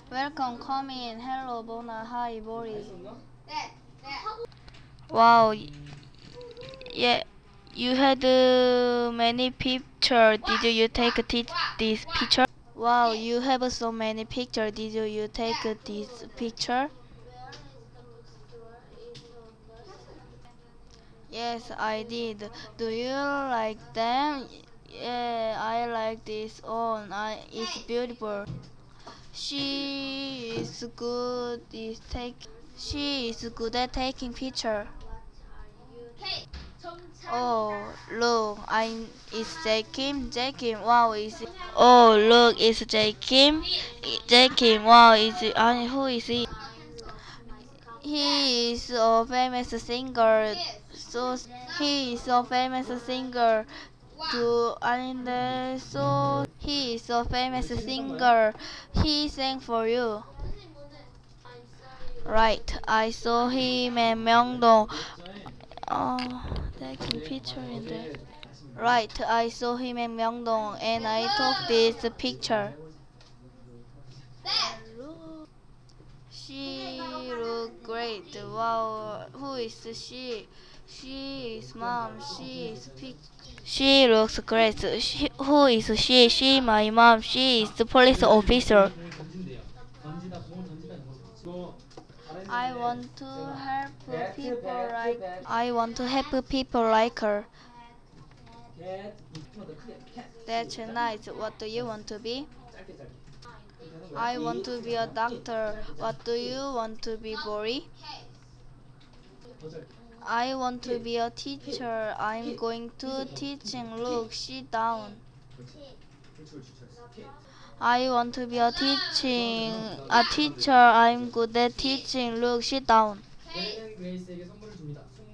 Welcome, come in. Hello, Bona. Hi, Boris. Wow, yeah, you had many picture. Did you take this picture? Wow, you have so many picture. Did you take this picture? Yes, I did. Do you like them? Yeah, I like this one. It's beautiful. She is good. She is good at taking picture. Oh, look, it's Jakim. Jakim, wow, is it? Oh, look, it's Jakim. Jakim, wow, who is he? He is a famous singer. So he is a famous singer. He is a famous singer. He sang for you. Right, I saw him at Myeongdong. Oh, taking picture in there. Right, I saw him in Myeongdong and I took this picture. She looked great. Wow, who is she? She is mom. She looks great. Who is she? She my mom. She is the police officer. I want to help people like her. That's nice. What do you want to be? I want to be a doctor. What do you want to be, Bori? I want to be a teacher. I'm going to teaching. Look, sit down. I want to be a teacher. I'm good at teaching. Look, sit down.